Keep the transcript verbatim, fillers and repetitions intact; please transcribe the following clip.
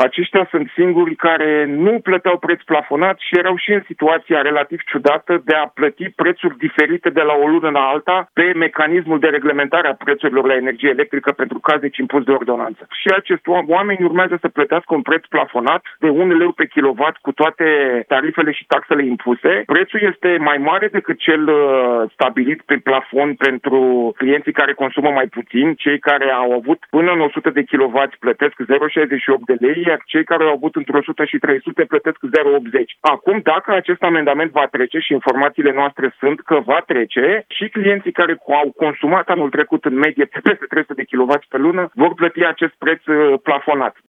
Aceștia sunt singurii care nu plăteau preț plafonat și erau și în situația relativ ciudată de a plăti prețuri diferite de la o lună la alta pe mecanismul de reglementare a prețurilor la energie electrică pentru cazeci impus de ordonanță. Și acești oameni urmează să plătească un preț plafonat de un leu pe kilowatt cu toate tarifele și taxele impuse. Prețul este mai mare decât cel stabilit pe plafon pentru clienții care consumă mai puțin. Cei care au avut până în o sută de kilowatt plătesc zero virgulă șaizeci și opt de lei, iar cei care au avut între o sută și trei sute plătesc zero virgulă optzeci. Acum, dacă acest amendament va trece, și informațiile noastre sunt că va trece, și clienții care au consumat anul trecut în medie peste trei sute de kilowatt pe lună vor plăti acest preț plafonat.